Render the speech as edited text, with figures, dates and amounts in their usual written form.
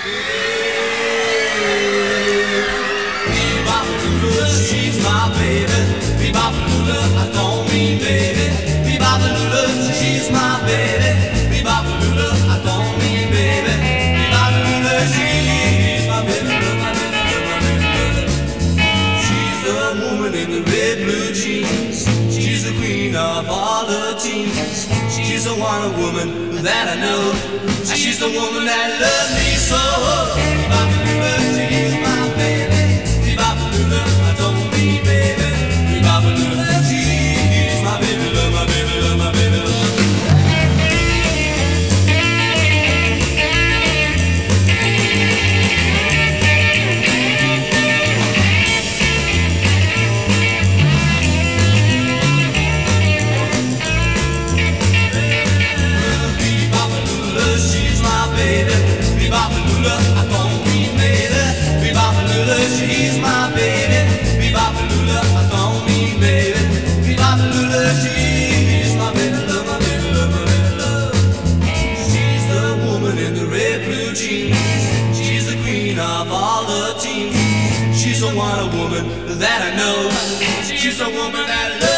She's my baby. Bebop-a-lula, I don't mean baby. Bebop-a-lula, she's my baby. Bebop-a-lula, I don't mean baby. Bebop-a-lula, she's my baby, my baby, my baby. She's the woman in the red blue jeans. She's the queen of all the teens. She's the one woman that I know. She's the woman that loves me so. Bebop-a-lula, she's my baby. Bebop-a-lula, I don't mean baby. Bebop-a-lula, she's my baby, love my baby, love my baby, love. Bebop-a-lula, she's my baby. Bebop-a-lula, I don't mean baby. Bebop-a-lula, she's my baby. Bebop-a-lula, I don't mean baby. Bebop-a-lula, she's my baby, love my baby, love my baby, love. She's the woman in the red blue jeans. She's the queen of all the teens. She's the one woman that I know. She's the woman that loves